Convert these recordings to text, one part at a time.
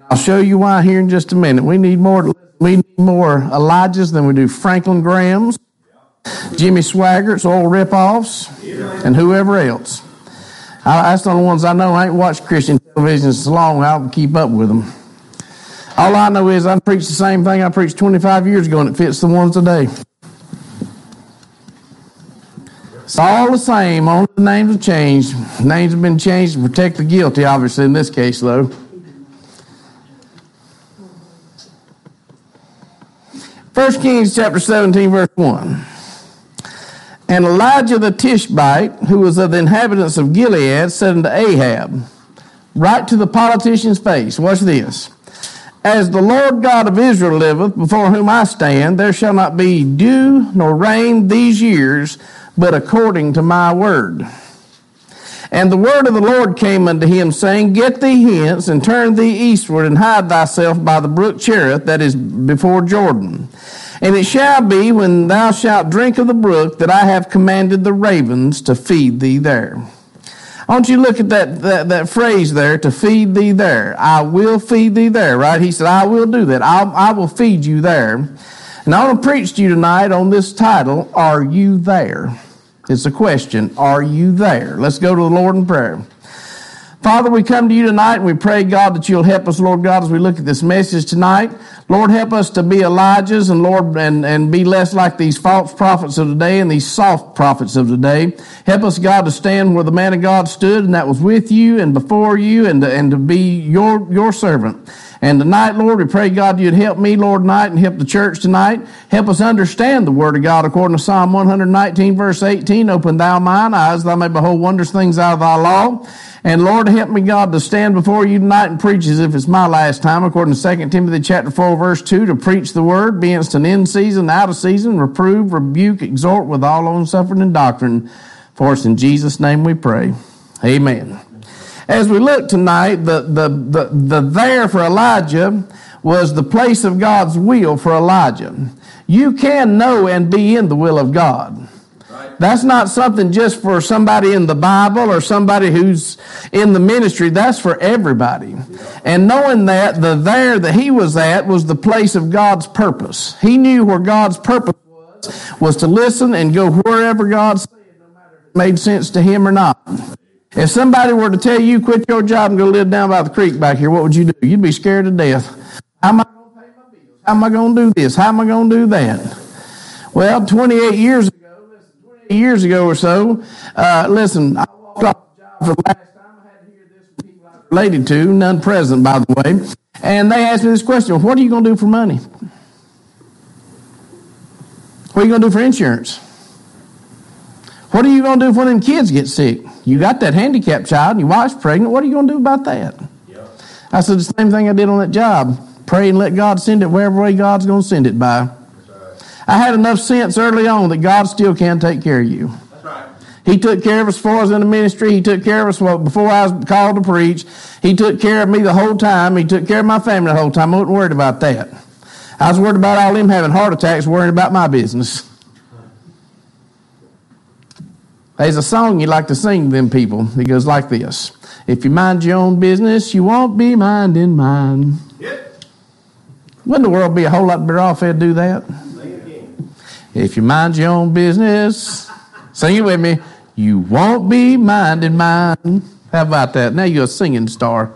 I'll show you why here in just a minute. We need more Elijahs than we do Franklin Grahams, Jimmy Swaggarts, old rip-offs, and whoever else. That's the only ones I know. I ain't watched Christian television so long I can keep up with them. All I know is I preach the same thing I preached 25 years ago, and it fits the ones today. It's all the same, only the names have changed. Names have been changed to protect the guilty, obviously, in this case, though. 1 Kings chapter 17, verse 1. And Elijah the Tishbite, who was of the inhabitants of Gilead, said unto Ahab, right to the politician's face, watch this. As the Lord God of Israel liveth, before whom I stand, there shall not be dew nor rain these years, but according to my word. And the word of the Lord came unto him, saying, get thee hence, and turn thee eastward, and hide thyself by the brook Cherith, that is before Jordan. And it shall be, when thou shalt drink of the brook, that I have commanded the ravens to feed thee there. I want you to look at that phrase there, to feed thee there. I will feed thee there, right? He said, I will do that. I will feed you there. And I want to preach to you tonight on this title, Are You There? It's a question, are you there? Let's go to the Lord in prayer. Father, we come to you tonight and we pray, God, that you'll help us, Lord God, as we look at this message tonight. Lord, help us to be Elijahs and Lord, and be less like these false prophets of today and these soft prophets of today. Help us, God, to stand where the man of God stood, and that was with you and before you, and to be your servant. And tonight, Lord, we pray, God, you'd help me, Lord, tonight, and help the church tonight. Help us understand the word of God according to Psalm 119, verse 18. Open thou mine eyes, thou may behold wondrous things out of thy law. And Lord, help me, God, to stand before you tonight and preach as if it's my last time, according to 2 Timothy chapter 4, verse 2, to preach the word, be instant in season, out of season, reprove, rebuke, exhort with all long-suffering and doctrine. For it's in Jesus' name we pray. Amen. As we look tonight, the there for Elijah was the place of God's will for Elijah. You can know and be in the will of God. That's not something just for somebody in the Bible or somebody who's in the ministry. That's for everybody. And knowing that, the there that he was at was the place of God's purpose. He knew where God's purpose was to listen and go wherever God said, no matter if it made sense to him or not. If somebody were to tell you, quit your job and go live down by the creek back here, what would you do? You'd be scared to death. How am I going to pay my bills? How am I going to do this? How am I going to do that? Well, 28 years ago or so, I walked off the job for the last time. I had to hear this from people I was related to, none present, by the way. And they asked me this question, what are you going to do for money? What are you going to do for insurance? What are you going to do if one of them kids get sick? You got that handicapped child and your wife's pregnant. What are you going to do about that? Yep. I said, the same thing I did on that job. Pray and let God send it wherever way God's going to send it by. I had enough sense early on that God still can take care of you. That's right. He took care of us before I was in the ministry. He took care of us before I was called to preach. He took care of me the whole time. He took care of my family the whole time. I wasn't worried about that. I was worried about all them having heart attacks, worrying about my business. There's a song you like to sing to them people. It goes like this. If you mind your own business, you won't be minding mine. Yep. Wouldn't the world be a whole lot better off if they'd do that? If you mind your own business, sing it with me, you won't be minding mine. How about that? Now you're a singing star.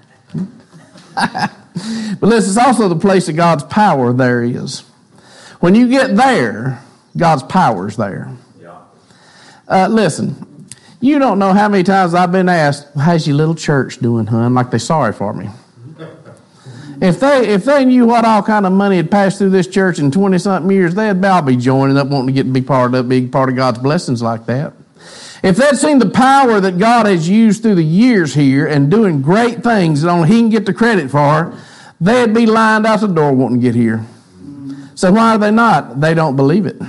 But listen, it's also the place that God's power there is. When you get there, God's power's there. Listen, you don't know how many times I've been asked, how's your little church doing, hon? Like they're sorry for me. If they knew what all kind of money had passed through this church in 20-something years, they'd all be joining up, wanting to get to be part of God's blessings like that. If they'd seen the power that God has used through the years here and doing great things that only He can get the credit for, they'd be lined out the door wanting to get here. So why are they not? They don't believe it.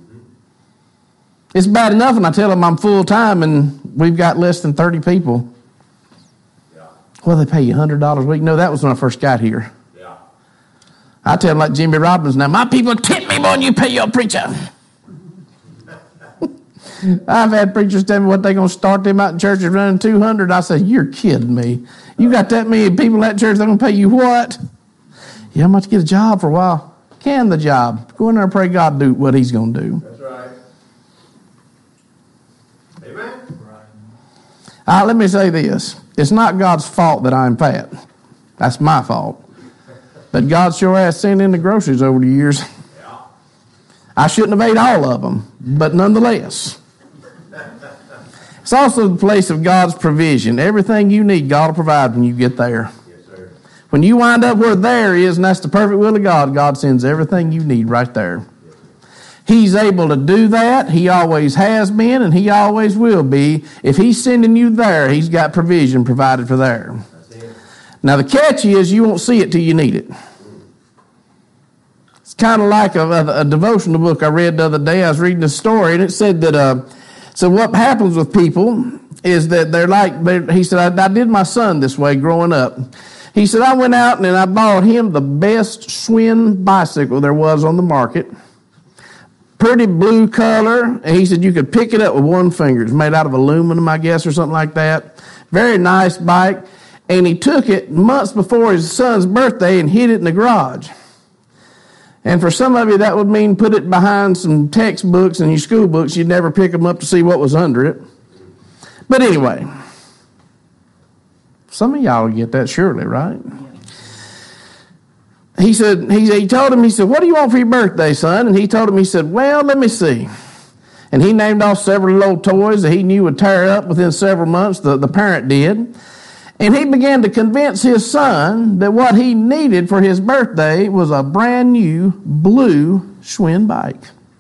It's bad enough when I tell them I'm full-time and we've got less than 30 people. Well, they pay you $100 a week. No, that was when I first got here. Yeah. I tell them like Jimmy Robbins now, my people tip me more than you pay your preacher. I've had preachers tell me what they're going to start them out in churches running 200. I say, you're kidding me. You got that many people at church, they're going to pay you what? Yeah, I'm about to get a job for a while. Can the job. Go in there and pray God do what he's going to do. That's right. Amen. Let me say this. It's not God's fault that I'm fat. That's my fault. But God sure has sent in the groceries over the years. Yeah. I shouldn't have ate all of them, but nonetheless. It's also the place of God's provision. Everything you need, God will provide when you get there. Yes, sir. When you wind up where there is, and that's the perfect will of God, God sends everything you need right there. He's able to do that. He always has been, and he always will be. If he's sending you there, he's got provision provided for there. Now, the catch is you won't see it till you need it. It's kind of like a devotional book I read the other day. I was reading a story, and it said that, so what happens with people is that he said, I did my son this way growing up. He said, I went out and I bought him the best Schwinn bicycle there was on the market. Pretty blue color. And he said you could pick it up with one finger. It's made out of aluminum, I guess, or something like that. Very nice bike. And he took it months before his son's birthday and hid it in the garage. And for some of you, that would mean put it behind some textbooks and your school books. You'd never pick them up to see what was under it. But anyway, some of y'all will get that surely, right? He said, he told him, he said, what do you want for your birthday, son? And he told him, he said, well, let me see. And he named off several little toys that he knew would tear up within several months, the parent did. And he began to convince his son that what he needed for his birthday was a brand new blue Schwinn bike.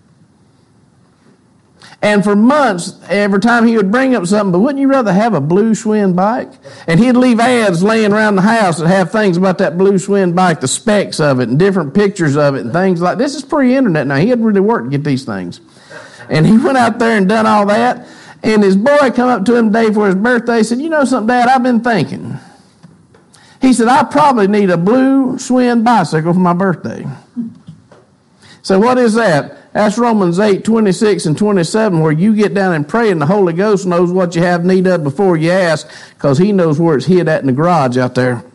And for months, every time he would bring up something, but wouldn't you rather have a blue Schwinn bike? And he'd leave ads laying around the house that have things about that blue Schwinn bike, the specs of it, and different pictures of it, and things like this. Is pre-internet now. He had really worked to get these things. And he went out there and done all that. And his boy come up to him the day for his birthday and said, you know something, Dad, I've been thinking. He said, I probably need a blue Schwinn bicycle for my birthday. So what is that? That's Romans 8, 26 and 27, where you get down and pray and the Holy Ghost knows what you have need of before you ask, because he knows where it's hid at in the garage out there.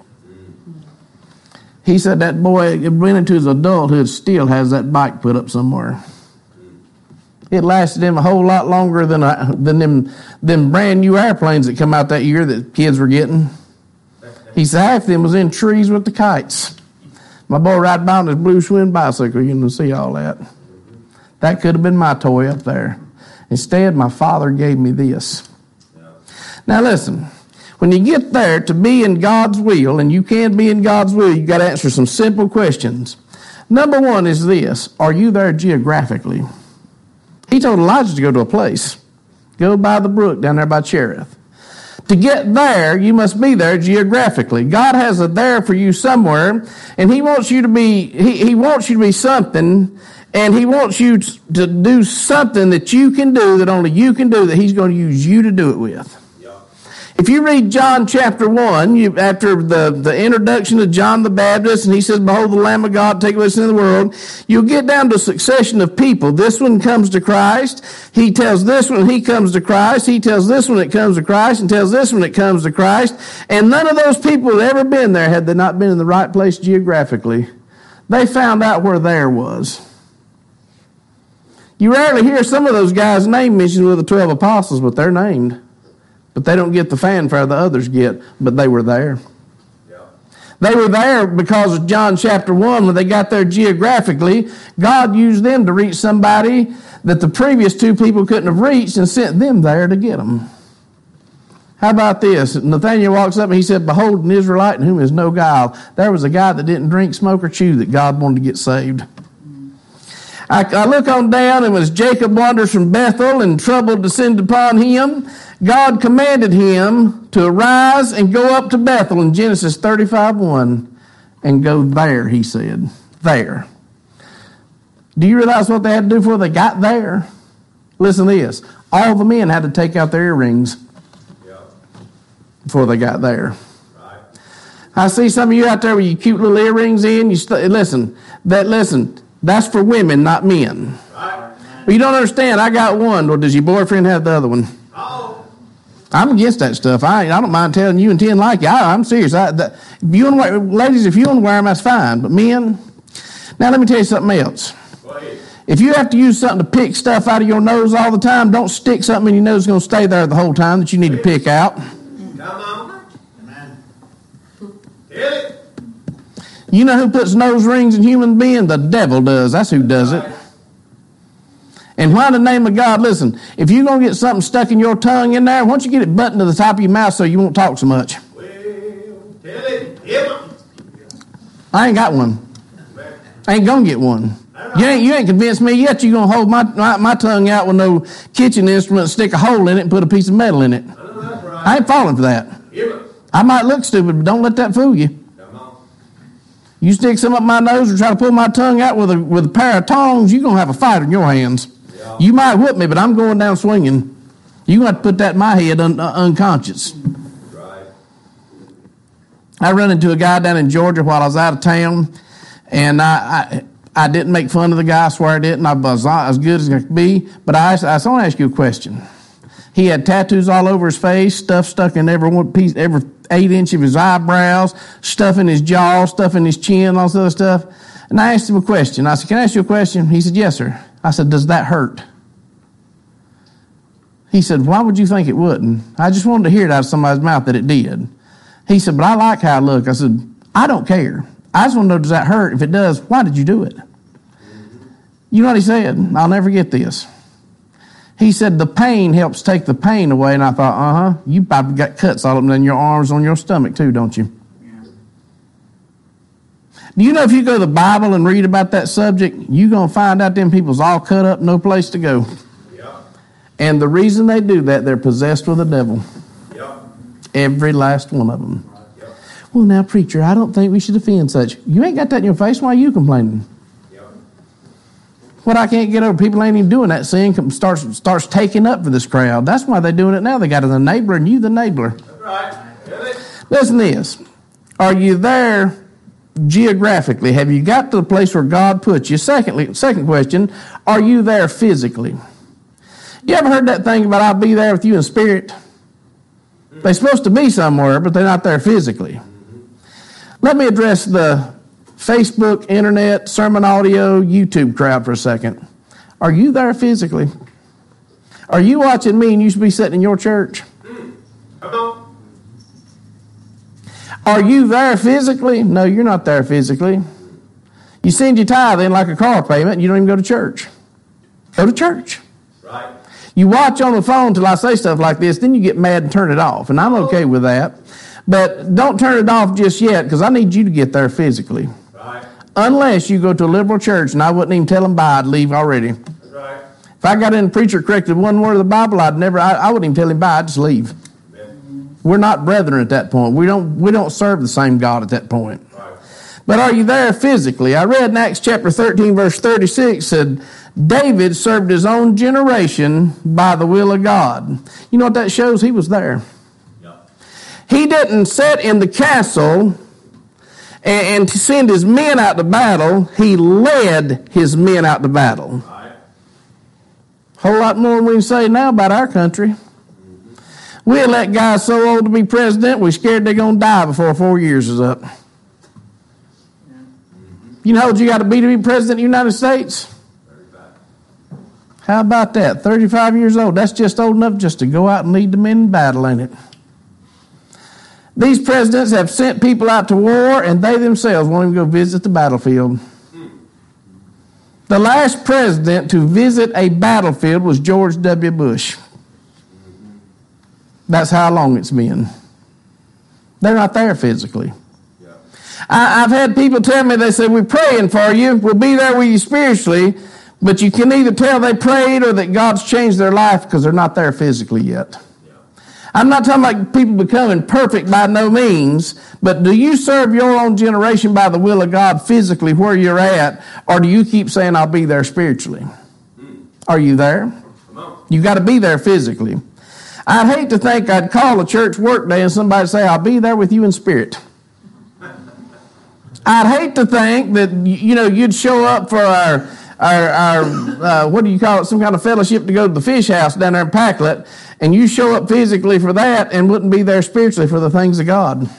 He said that boy, it went into his adulthood, still has that bike put up somewhere. It lasted him a whole lot longer than them brand new airplanes that come out that year that kids were getting. He said half of them was in trees with the kites. My boy riding by on his blue Schwinn bicycle, you can see all that. That could have been my toy up there. Instead, my father gave me this. Now listen, when you get there to be in God's will, and you can be in God's will, you got to answer some simple questions. Number one is this: are you there geographically? He told Elijah to go to a place. Go by the brook down there by Cherith. To get there, you must be there geographically. God has a there for you somewhere, and He wants you to be. He wants you to be something, and He wants you to do something that you can do, that only you can do, that He's going to use you to do it with. If you read John chapter 1, after the introduction of John the Baptist, and he says, behold the Lamb of God, take away sin of the world, you'll get down to a succession of people. This one comes to Christ. He tells this one he comes to Christ. He tells this one it comes to Christ, and tells this one it comes to Christ. And none of those people had ever been there had they not been in the right place geographically. They found out where there was. You rarely hear some of those guys' name mentioned with the 12 apostles, but they're named. But they don't get the fanfare the others get, but they were there. Yeah. They were there because of John chapter 1, when they got there geographically. God used them to reach somebody that the previous two people couldn't have reached, and sent them there to get them. How about this? Nathanael walks up and he said, behold, an Israelite in whom is no guile. There was a guy that didn't drink, smoke, or chew that God wanted to get saved. I look on down, and as Jacob wanders from Bethel and trouble descended upon him, God commanded him to arise and go up to Bethel in Genesis 35:1 and go there, he said. There. Do you realize what they had to do before they got there? Listen to this. All the men had to take out their earrings before they got there. Right. I see some of you out there with your cute little earrings in. Listen, that's for women, not men. Right. Well, you don't understand. I got one. Or does your boyfriend have the other one? I'm against that stuff. I don't mind telling you and 10 like you. I'm serious. Ladies, if you want to wear them, that's fine. But men, now let me tell you something else. Go ahead. If you have to use something to pick stuff out of your nose all the time, don't stick something in your nose that's going to stay there the whole time that you need to pick out. Come on. Amen. Hit it. You know who puts nose rings in human beings? The devil does. That's who does it. And why in the name of God, listen, if you're going to get something stuck in your tongue in there, why don't you get it buttoned to the top of your mouth so you won't talk so much? Well, tell it. Hit it. I ain't got one. I ain't going to get one. You ain't convinced me yet you're going to hold my tongue out with no kitchen instrument, stick a hole in it, and put a piece of metal in it. I ain't falling for that. I might look stupid, but don't let that fool you. You stick some up my nose or try to pull my tongue out with a pair of tongs, you're going to have a fight in your hands. Yeah. You might whip me, but I'm going down swinging. You're going to have to put that in my head unconscious. Right. I run into a guy down in Georgia while I was out of town, and I didn't make fun of the guy, I swear I didn't. I was as good as I could be, but I want to ask you a question. He had tattoos all over his face, stuff stuck in every 8 inch of his eyebrows, stuff in his jaw, stuff in his chin, all this other stuff. And I asked him a question. I said, "Can I ask you a question?" He said, "Yes, sir." I said, "Does that hurt?" He said, "Why would you think it wouldn't?" I just wanted to hear it out of somebody's mouth that it did. He said, "But I like how I look." I said, "I don't care. I just want to know, does that hurt? If it does, why did you do it?" You know what he said? I'll never get this. He said, "The pain helps take the pain away." And I thought, you probably got cuts all up in your arms, on your stomach too, don't you? Yeah. Do you know if you go to the Bible and read about that subject, you're going to find out them people's all cut up, no place to go. Yeah. And the reason they do that, they're possessed with the devil. Yeah. Every last one of them. Yeah. "Well, now, preacher, I don't think we should offend such." You ain't got that in your face. Why are you complaining? What I can't get over, people ain't even doing that sin, starts taking up for this crowd. That's why they're doing it now. They got an enabler and you the enabler. That's right. Really? Listen to this. Are you there geographically? Have you got to the place where God put you? Second question, are you there physically? You ever heard that thing about I'll be there with you in spirit? They're supposed to be somewhere, but they're not there physically. Let me address the Facebook, internet, sermon audio, YouTube crowd for a second. Are you there physically? Are you watching me and you should be sitting in your church? Come on. Are you there physically? No, you're not there physically. You send your tithe in like a car payment and you don't even go to church. Go to church. Right. You watch on the phone till I say stuff like this, then you get mad and turn it off. And I'm okay with that. But don't turn it off just yet because I need you to get there physically. Right. Unless you go to a liberal church, and I wouldn't even tell them bye, I'd leave already. That's right. If I got in and preacher corrected one word of the Bible, I wouldn't even tell him bye, I'd just leave. Amen. We're not brethren at that point. We don't serve the same God at that point. Right. But are you there physically? I read in Acts chapter 13, verse 36, said, David served his own generation by the will of God. You know what that shows? He was there. Yeah. He didn't sit in the castle and to send his men out to battle. He led his men out to battle. Right. Whole lot more than we can say now about our country. We elect guys so old to be president, we're scared they're going to die before 4 years is up. You know how old you got to be president of the United States? 35. How about that? 35 years old. That's just old enough just to go out and lead the men in battle, ain't it? These presidents have sent people out to war, and they themselves won't even go visit the battlefield. The last president to visit a battlefield was George W. Bush. That's how long it's been. They're not there physically. Yeah. I've had people tell me, they say, we're praying for you, we'll be there with you spiritually, but you can either tell they prayed or that God's changed their life because they're not there physically yet. I'm not talking about people becoming perfect by no means, but do you serve your own generation by the will of God physically where you're at, or do you keep saying, I'll be there spiritually? Are you there? You got to be there physically. I'd hate to think I'd call a church work day and somebody say, I'll be there with you in spirit. I'd hate to think that, you'd show up for our what do you call it, some kind of fellowship to go to the fish house down there in Packlet, And you show up physically for that and wouldn't be there spiritually for the things of God.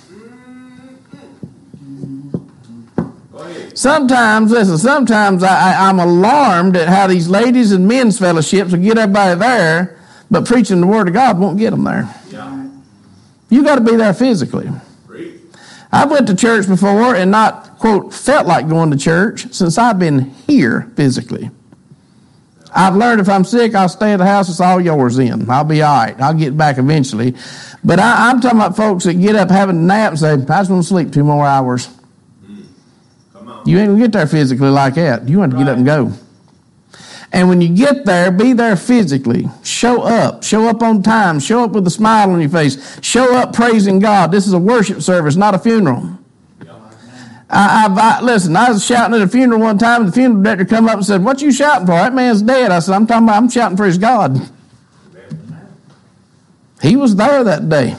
Sometimes I'm alarmed at how these ladies and men's fellowships will get everybody there, but preaching the Word of God won't get them there. Yeah. You got to be there physically. I went to church before and not, quote, felt like going to church since I've been here physically. I've learned if I'm sick, I'll stay at the house. It's all yours then. I'll be all right. I'll get back eventually. But I'm talking about folks that get up having a nap and say, I just want to sleep 2 more hours. Come on. You ain't going to get there physically like that. You want to get up and go. And when you get there, be there physically. Show up. Show up on time. Show up with a smile on your face. Show up praising God. This is a worship service, not a funeral. Listen, I was shouting at a funeral one time, and the funeral director come up and said, "What you shouting for? That man's dead." I said, I'm shouting for his God. He was there that day.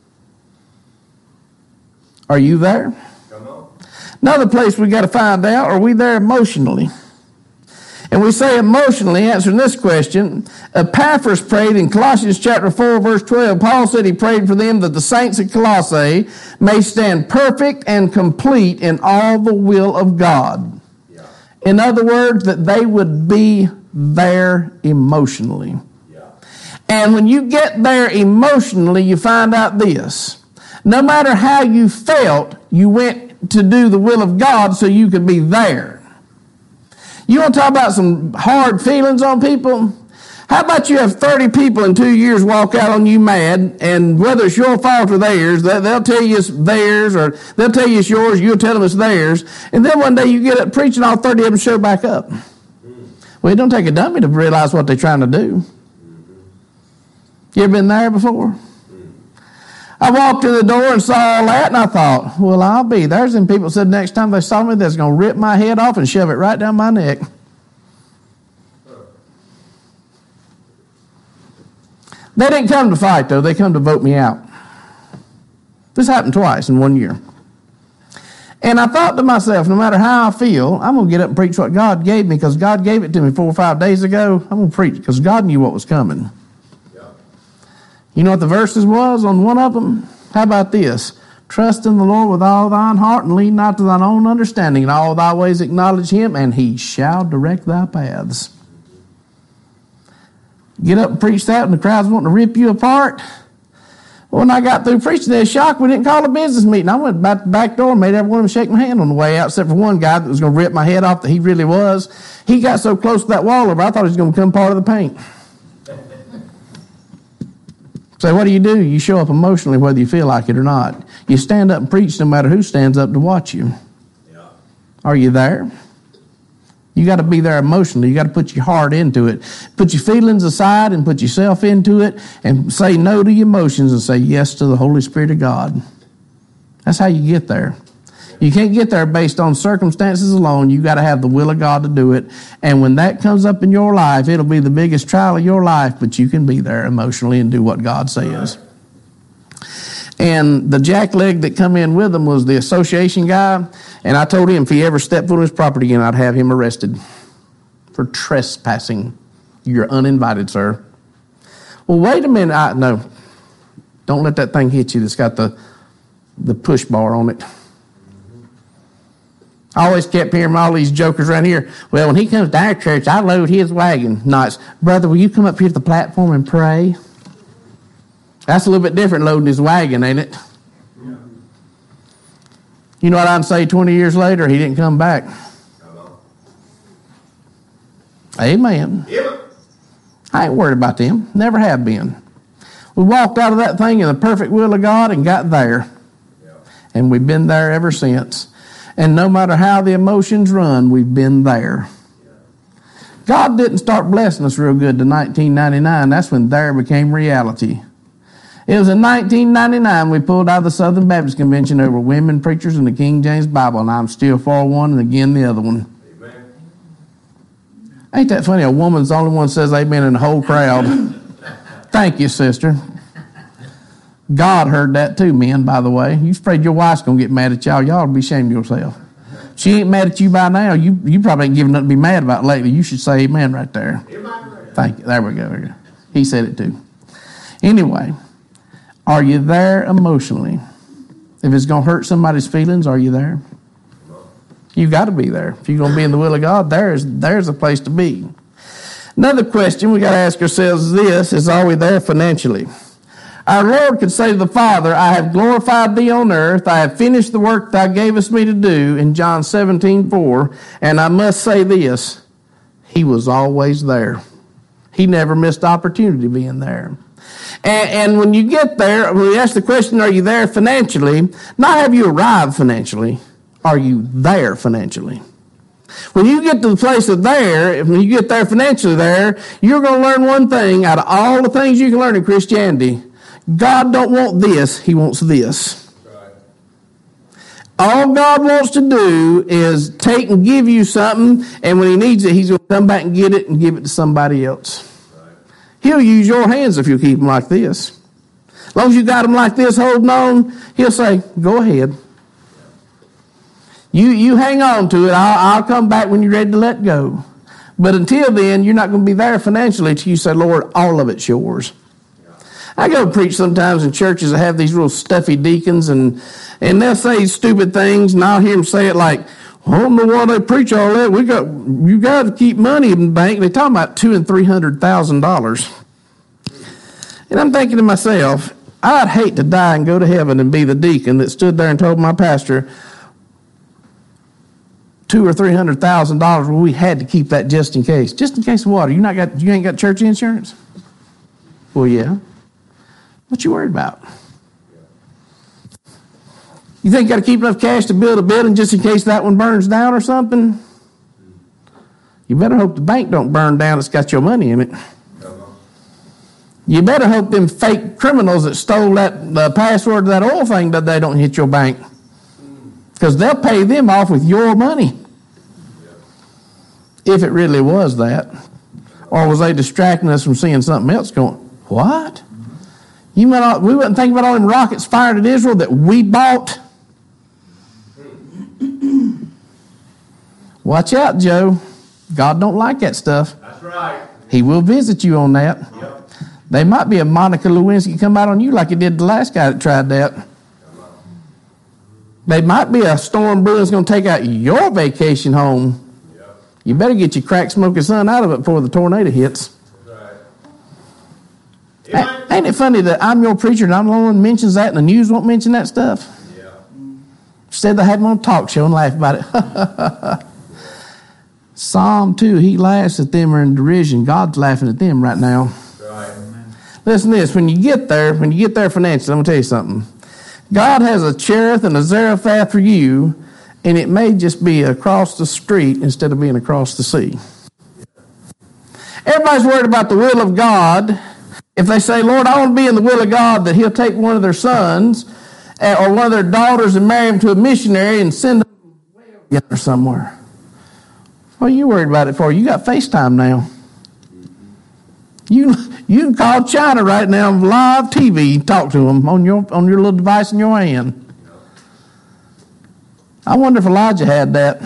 Are you there? Come on. Another place we got to find out, are we there emotionally? And we say emotionally, answering this question, Epaphras prayed in Colossians chapter 4, verse 12. Paul said he prayed for them that the saints at Colossae may stand perfect and complete in all the will of God. Yeah. In other words, that they would be there emotionally. Yeah. And when you get there emotionally, you find out this. No matter how you felt, you went to do the will of God so you could be there. You want to talk about some hard feelings on people? How about you have 30 people in 2 years walk out on you mad, and whether it's your fault or theirs, they'll tell you it's theirs, or they'll tell you it's yours, you'll tell them it's theirs, and then one day you get up preaching, all 30 of them show back up. Well, it don't take a dummy to realize what they're trying to do. You ever been there before? I walked in the door and saw all that, and I thought, well, I'll be. There's them people said next time they saw me, they're going to rip my head off and shove it right down my neck. They didn't come to fight, though. They come to vote me out. This happened twice in 1 year. And I thought to myself, no matter how I feel, I'm going to get up and preach what God gave me, because God gave it to me 4 or 5 days ago. I'm going to preach because God knew what was coming. You know what the verses was on one of them? How about this? Trust in the Lord with all thine heart, and lean not to thine own understanding. In all thy ways acknowledge him, and he shall direct thy paths. Get up and preach that, and the crowd's wanting to rip you apart. When I got through preaching, they were shocked we didn't call a business meeting. I went back to the back door and made every one of them shake my hand on the way out, except for one guy that was going to rip my head off that he really was. He got so close to that wall over, I thought he was going to become part of the paint. So what do? You show up emotionally whether you feel like it or not. You stand up and preach no matter who stands up to watch you. Yeah. Are you there? You got to be there emotionally. You got to put your heart into it. Put your feelings aside and put yourself into it, and say no to your emotions and say yes to the Holy Spirit of God. That's how you get there. You can't get there based on circumstances alone. You got to have the will of God to do it. And when that comes up in your life, it'll be the biggest trial of your life, but you can be there emotionally and do what God says. And the jackleg that come in with him was the association guy, and I told him if he ever stepped foot on his property again, I'd have him arrested for trespassing. You're uninvited, sir. Well, wait a minute. No, don't let that thing hit you that's got the push bar on it. I always kept hearing all these jokers around here. Well, when he comes to our church, I load his wagon. Nice. Brother, will you come up here to the platform and pray? That's a little bit different, loading his wagon, ain't it? Yeah. You know what I'd say 20 years later? He didn't come back. Amen. Yeah. I ain't worried about them. Never have been. We walked out of that thing in the perfect will of God and got there. Yeah. And we've been there ever since. And no matter how the emotions run, we've been there. God didn't start blessing us real good to 1999. That's when there became reality. It was in 1999 we pulled out of the Southern Baptist Convention over women preachers and the King James Bible, and I'm still for one and again the other one. Amen. Ain't that funny? A woman's the only one says amen in the whole crowd. Thank you, sister. God heard that too, men, by the way. You afraid your wife's going to get mad at y'all. Y'all will be ashamed of yourself. She ain't mad at you by now. You probably ain't given nothing to be mad about lately. You should say amen right there. Amen. Thank you. There we go. He said it too. Anyway, are you there emotionally? If it's going to hurt somebody's feelings, are you there? You've got to be there. If you're going to be in the will of God, there's a place to be. Another question we got to ask ourselves is are we there financially? Our Lord could say to the Father, I have glorified thee on earth. I have finished the work thou gavest me to do in John 17:4. And I must say this, he was always there. He never missed opportunity being there. And when you get there, when we ask the question, are you there financially? Not have you arrived financially. Are you there financially? When you get to the place of there, when you get there financially there, you're going to learn one thing out of all the things you can learn in Christianity. God don't want this, he wants this. Right. All God wants to do is take and give you something, and when he needs it, he's going to come back and get it and give it to somebody else. Right. He'll use your hands if you keep them like this. As long as you got them like this holding on, he'll say, go ahead. You hang on to it. I'll come back when you're ready to let go. But until then, you're not going to be there financially till you say, Lord, all of it's yours. I go preach sometimes in churches that have these real stuffy deacons, and they'll say stupid things, and I'll hear them say it like, I don't know why they preach all that. You got to keep money in the bank. They're talking about $200,000 and $300,000. And I'm thinking to myself, I'd hate to die and go to heaven and be the deacon that stood there and told my pastor $200,000 or $300,000. Well, we had to keep that just in case. Just in case of what? You ain't got church insurance? Well, yeah. What you worried about? You think you got to keep enough cash to build a building just in case that one burns down or something? You better hope the bank don't burn down that's got your money in it. You better hope them fake criminals that stole the password to that oil thing that they don't hit your bank. Because they'll pay them off with your money. If it really was that. Or was they distracting us from seeing something else going, what? We wouldn't think about all them rockets fired at Israel that we bought. Watch out, Joe. God don't like that stuff. That's right. He will visit you on that. Yep. They might be a Monica Lewinsky come out on you like he did the last guy that tried that. They might be a storm brewing that's going to take out your vacation home. Yep. You better get your crack smoking son out of it before the tornado hits. Right. Ain't it funny that I'm your preacher and I'm the only one who mentions that and the news won't mention that stuff? Yeah. Instead they have them on a talk show and laugh about it. Psalm 2, he laughs at them or in derision. God's laughing at them right now. Right. Listen to this. When you get there financially, I'm going to tell you something. God has a Cherith and a Zarephath for you, and it may just be across the street instead of being across the sea. Everybody's worried about the will of God. If they say, Lord, I want to be in the will of God, that he'll take one of their sons or one of their daughters and marry them to a missionary and send them way over yonder somewhere. What are you worried about it for? You got FaceTime now. You can call China right now on live TV and talk to them on your little device in your hand. I wonder if Elijah had that.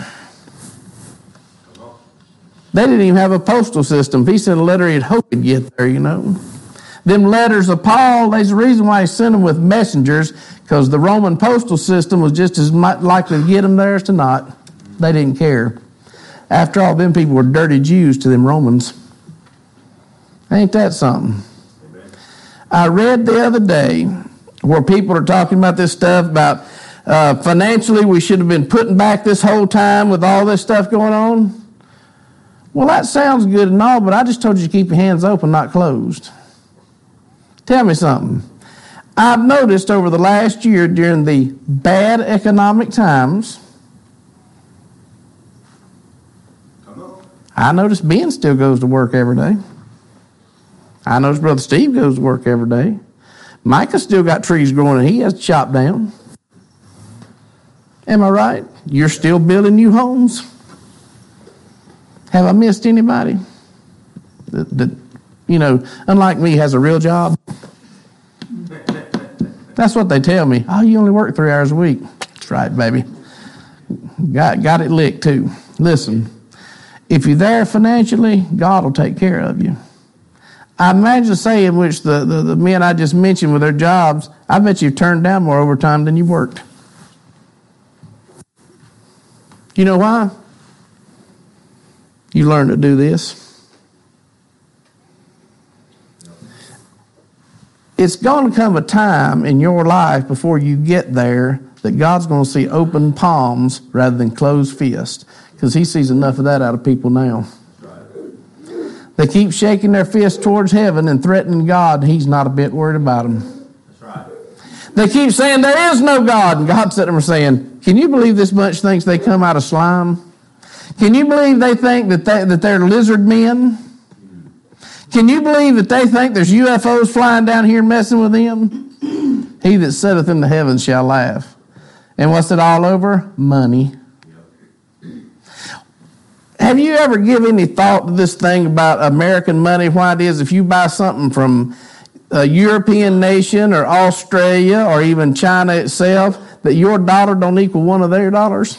They didn't even have a postal system. If he sent a letter, he'd hope he'd get there, you know. Them letters of Paul, there's a reason why he sent them with messengers, because the Roman postal system was just as likely to get them there as to not. They didn't care. After all, them people were dirty Jews to them Romans. Ain't that something? Amen. I read the other day where people are talking about this stuff about financially we should have been putting back this whole time with all this stuff going on. Well, that sounds good and all, but I just told you to keep your hands open, not closed. Tell me something. I've noticed over the last year during the bad economic times, I noticed Ben still goes to work every day. I noticed Brother Steve goes to work every day. Micah still got trees growing and he has to chop down. Am I right? You're still building new homes. Have I missed anybody that unlike me, has a real job? That's what they tell me. Oh, you only work 3 hours a week. That's right, baby. Got it licked too. Listen, if you're there financially, God will take care of you. I imagine the say in which the men I just mentioned with their jobs, I bet you've turned down more overtime than you worked. You know why? You learn to do this. It's going to come a time in your life before you get there that God's going to see open palms rather than closed fists, because he sees enough of that out of people now. They keep shaking their fists towards heaven and threatening God, and he's not a bit worried about them. That's right. They keep saying there is no God, and God's sitting there saying, can you believe this bunch thinks they come out of slime? Can you believe they think that they're lizard men? Can you believe that they think there's UFOs flying down here messing with them? He that sitteth in the heavens shall laugh. And what's it all over? Money. Have you ever given any thought to this thing about American money? Why it is if you buy something from a European nation or Australia or even China itself, that your dollar don't equal one of their dollars?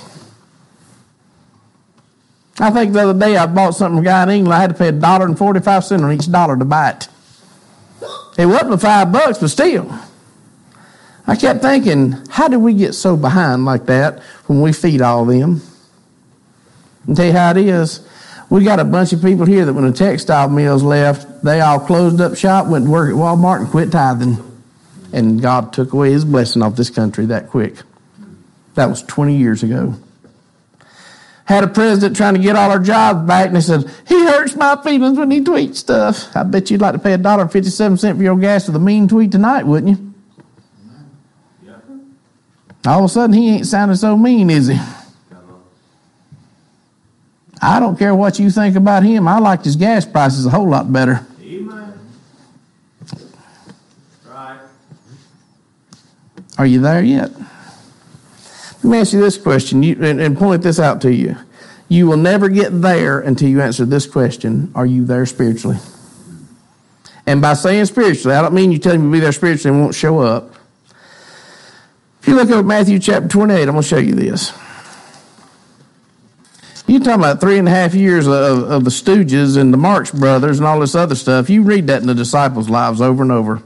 I think the other day I bought something from a guy in England. I had to pay $1.45 on each dollar to buy it. It wasn't $5, but still. I kept thinking, how did we get so behind like that when we feed all them? I'll tell you how it is. We got a bunch of people here that when the textile mills left, they all closed up shop, went to work at Walmart and quit tithing. And God took away his blessing off this country that quick. That was 20 years ago. Had a president trying to get all our jobs back, and they said, he hurts my feelings when he tweets stuff. I bet you'd like to pay $1.57 for your gas with a mean tweet tonight, wouldn't you? Yeah. All of a sudden, he ain't sounding so mean, is he? I don't care what you think about him. I liked his gas prices a whole lot better. Amen. Right. Are you there yet? Let me ask you this question and point this out to you. You will never get there until you answer this question. Are you there spiritually? And by saying spiritually, I don't mean you tell him to be there spiritually and won't show up. If you look at Matthew chapter 28, I'm going to show you this. You're talking about 3.5 years of the Stooges and the Marx Brothers and all this other stuff. You read that in the disciples' lives over and over.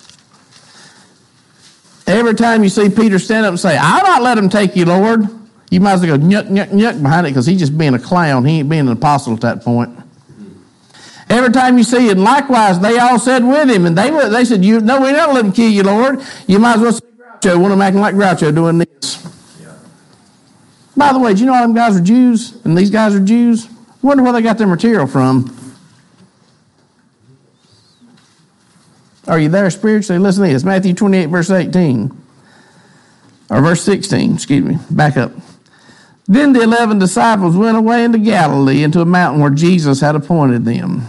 Every time you see Peter stand up and say, I'll not let him take you, Lord, you might as well go nyuk, nyuk, nyuk behind it, because he's just being a clown. He ain't being an apostle at that point. Every time you see it, and likewise, they all said with him, and they said, no, we don't let him kill you, Lord. You might as well see Groucho, one of them acting like Groucho doing this. Yeah. By the way, do you know all them guys are Jews, and these guys are Jews? Wonder where they got their material from. Are you there spiritually? Listen to this. Matthew 28, verse 18. Or verse 16, excuse me. Back up. Then the 11 disciples went away into Galilee, into a mountain where Jesus had appointed them.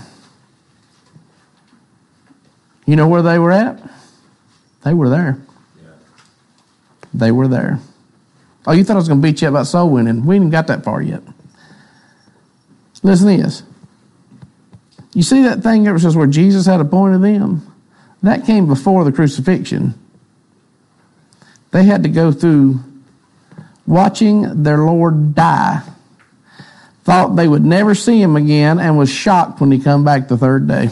You know where they were at? They were there. Yeah. They were there. Oh, you thought I was going to beat you up about soul winning. We ain't even got that far yet. Listen to this. You see that thing that says where Jesus had appointed them? That came before the crucifixion. They had to go through watching their Lord die. Thought they would never see him again and was shocked when he come back the third day.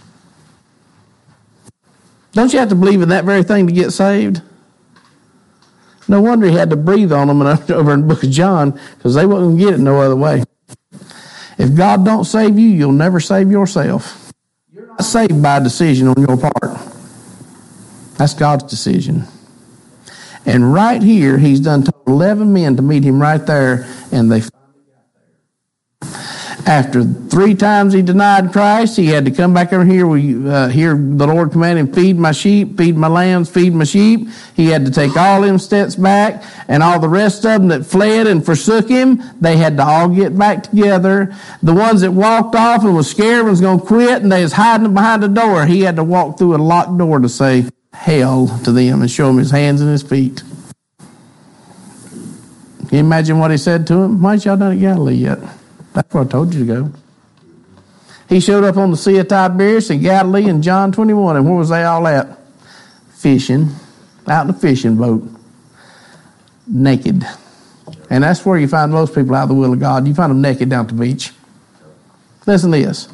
Don't you have to believe in that very thing to get saved? No wonder he had to breathe on them over in the book of John, because they wouldn't get it no other way. If God don't save you, you'll never save yourself. You're not saved by a decision on your part. That's God's decision. And right here, he's done told 11 men to meet him right there, and they finally got there. After 3 times he denied Christ, he had to come back over here. We hear the Lord command him, feed my sheep, feed my lambs, feed my sheep. He had to take all them steps back, and all the rest of them that fled and forsook him, they had to all get back together. The ones that walked off and was scared and was going to quit, and they was hiding behind the door, he had to walk through a locked door to say hell to them and show them his hands and his feet. Can you imagine what he said to him? Why ain't y'all done it Galilee yet? That's where I told you to go. He showed up on the Sea of Tiberias in Galilee in John 21. And where was they all at? Fishing. Out in a fishing boat. Naked. And that's where you find most people out of the will of God. You find them naked down at the beach. Listen to this.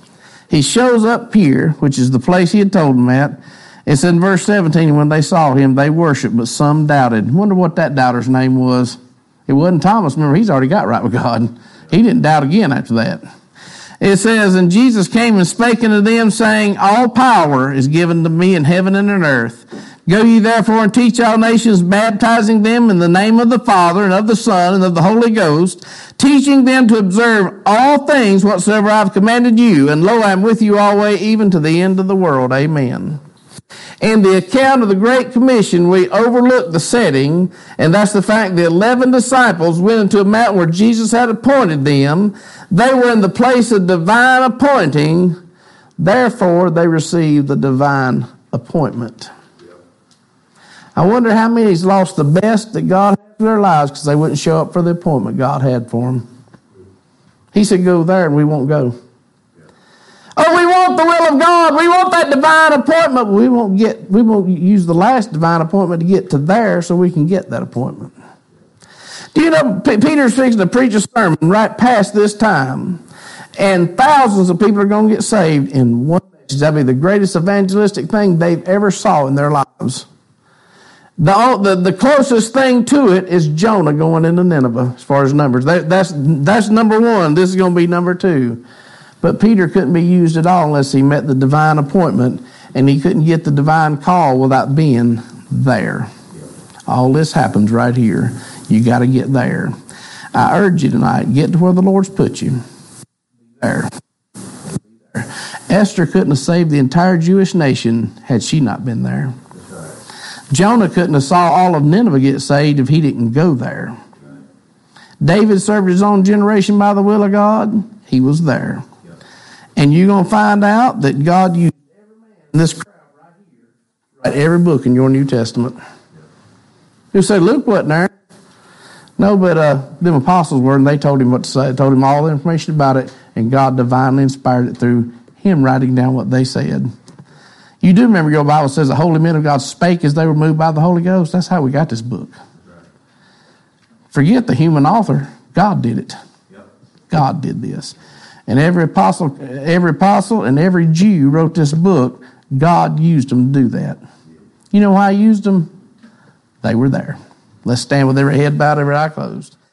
He shows up here, which is the place he had told them at. It's in verse 17, when they saw him, they worshiped, but some doubted. Wonder what that doubter's name was. It wasn't Thomas. Remember, he's already got right with God. He didn't doubt again after that. It says, and Jesus came and spake unto them, saying, all power is given to me in heaven and in earth. Go ye therefore and teach all nations, baptizing them in the name of the Father and of the Son and of the Holy Ghost, teaching them to observe all things whatsoever I have commanded you. And lo, I am with you always, even to the end of the world. Amen. In the account of the Great Commission, we overlook the setting, and that's the fact the 11 disciples went into a mountain where Jesus had appointed them. They were in the place of divine appointing, therefore they received the divine appointment. I wonder how many's lost the best that God had in their lives because they wouldn't show up for the appointment God had for them. He said, go there, and we won't go. Oh, we want the will of God. We want that divine appointment. We won't use the last divine appointment to get to there so we can get that appointment. Do you know, Peter's fixing to preach a sermon right past this time, and thousands of people are going to get saved in one message. That'll be the greatest evangelistic thing they've ever saw in their lives. The closest thing to it is Jonah going into Nineveh as far as numbers. That's number one. This is going to be number two. But Peter couldn't be used at all unless he met the divine appointment, and he couldn't get the divine call without being there. All this happens right here. You got to get there. I urge you tonight, get to where the Lord's put you. There. Esther couldn't have saved the entire Jewish nation had she not been there. Jonah couldn't have saw all of Nineveh get saved if he didn't go there. David served his own generation by the will of God. He was there. And you're going to find out that God used every man in this crowd right here to write every book in your New Testament. You say, Luke wasn't there. No, but them apostles were, and they told him what to say. They told him all the information about it, and God divinely inspired it through him writing down what they said. You do remember your Bible says the holy men of God spake as they were moved by the Holy Ghost. That's how we got this book. Forget the human author. God did it. God did this. And every apostle and every Jew wrote this book. God used them to do that. You know why he used them? They were there. Let's stand with every head bowed, every eye closed.